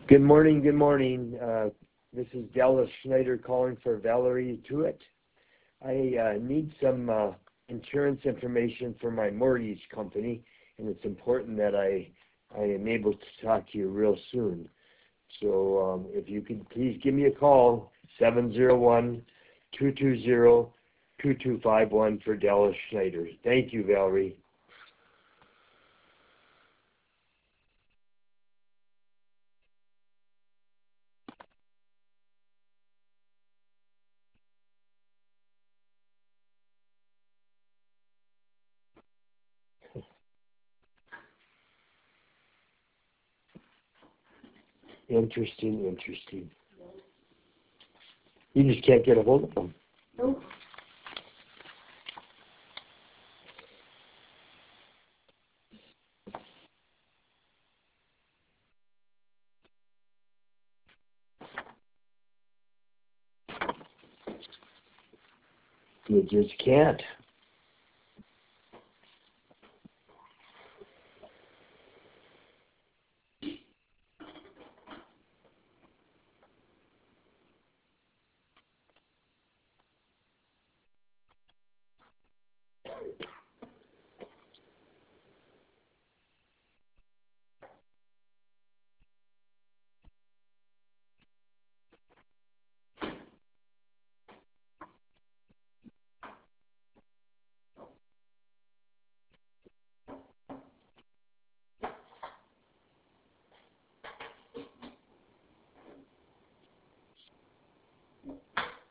Good morning, good morning. This is Dallas Schneider calling for Valerie Tuitt. I need some insurance information for my mortgage company, and it's important that I am able to talk to you real soon. So if you could please give me a call, 701-220-2251 for Dallas Schneider. Thank you, Valerie. Interesting. You just can't get a hold of them. Nope. You just can't.